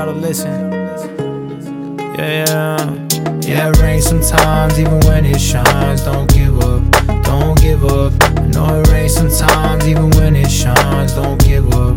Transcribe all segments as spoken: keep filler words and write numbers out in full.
y'all to listen. Yeah, yeah. Yeah, it rains sometimes, even when it shines. Don't give up, don't give up. I know it rains sometimes, even when it shines. Don't give up,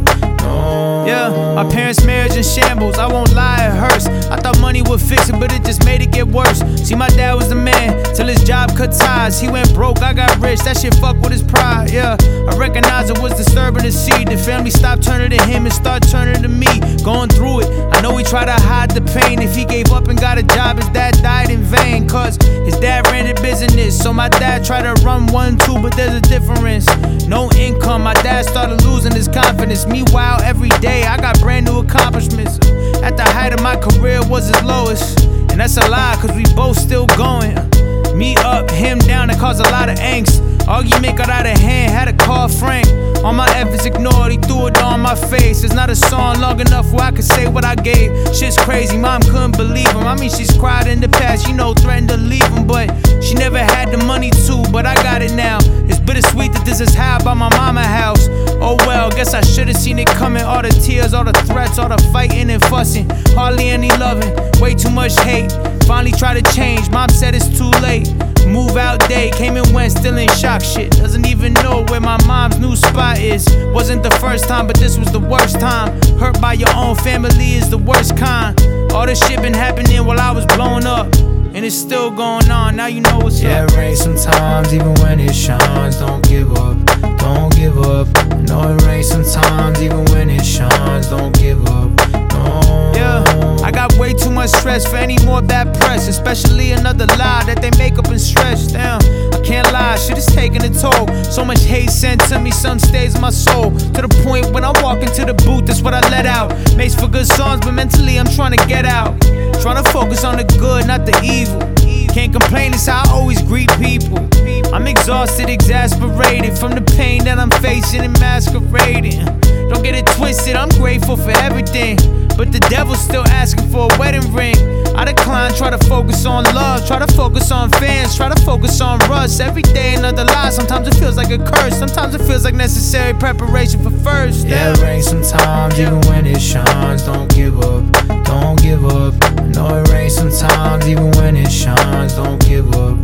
no. Yeah, my parents' marriage in shambles, I won't lie, it hurts. I thought money would fix it, but it just made it get worse. See, my dad was the man, till his job cut ties. He went broke, I got rich, that shit fucked with his pride, yeah. I recognize it was disturbing to see the family stop turning to him and start turning to me. Going through it, I know he tried to hide the pain. If he gave up and got a job, his dad died in vain. Cause his dad ran a business, so my dad tried to run one too, but there's a difference. No income, my dad started losing his confidence. Meanwhile, every day I got brand new accomplishments. At the height of my career was his lowest, and that's a lie, cause we both still going. Me up, him down, it caused a lot of angst. Argument got out of hand, had to call Frank. All my efforts ignored, he threw it on my face. There's not a song long enough where I could say what I gave. Shit's crazy, mom couldn't believe him. I mean, she's cried in the past, you know, threatened to leave him. But she never had the money to, but I got it now. It's bittersweet that this is how I bought my mama house. Oh well, guess I should've seen it coming. All the tears, all the threats, all the fighting and fussing. Hardly any loving, way too much hate. Finally tried to change, mom said it's too late. Move out day, came and went, still in shock shit. Doesn't even know where my mom's new spot is. Wasn't the first time, but this was the worst time. Hurt by your own family is the worst kind. All this shit been happening while I was blown up, and it's still going on, now you know what's yeah, up. Yeah, it rains sometimes, even when it shines. Don't give up, don't give up. I know it rains sometimes, even when it shines. Don't give up, no. Yeah, I got way too much stress for any more bad press, especially another lie that they make up and stretch. Damn, I can't lie, shit is taking a toll. So much hate sent to me, some stays in my soul. To the point when I walk into the booth, that's what I let out. Makes for good songs, but mentally I'm trying to get out. Trying to focus on the good, not the evil. Can't complain, it's how I always greet people. I'm exhausted, exasperated from the pain that I'm facing and masquerading. Don't get it twisted, I'm grateful for everything, but the devil's still asking for a wedding ring. I decline, try to focus on love, try to focus on fans, try to focus on Russ. Every day another lie, sometimes it feels like a curse, sometimes it feels like necessary preparation for first. Yeah, it rains sometimes, even when it shines. Don't give up, don't give up. I know it rains sometimes, even when it shines. Don't give up,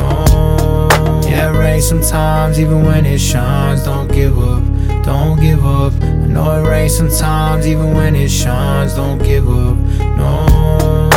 no. Yeah, it rains sometimes, even when it shines. Don't give up, don't give up. I know it rains sometimes, even when it shines. Don't give up, no.